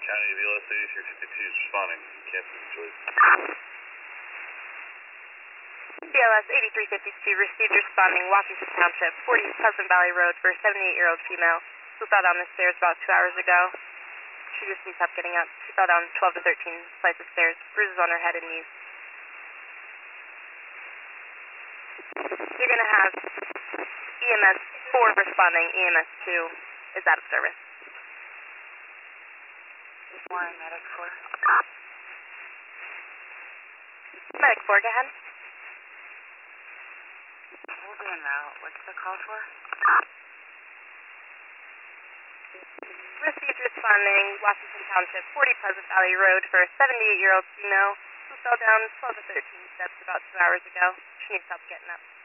County, VLS 8352 is responding. Captain Joyce. BLS 8352 received responding Washington Township, 40 Pleasant Valley Road for a 78-year-old female who fell down the stairs about 2 hours ago. She just needs help getting up. She fell down 12 to 13 flights of stairs, bruises on her head and knees. You're going to have EMS 4 responding, EMS 2 is out of service. One, Medic 4. Medic 4, go ahead. We'll be en route. What's the call for? Received responding Washington Township, 40 Pleasant Valley Road for a 78-year-old female who fell down 12 to 13 steps about 2 hours ago. She needs help getting up.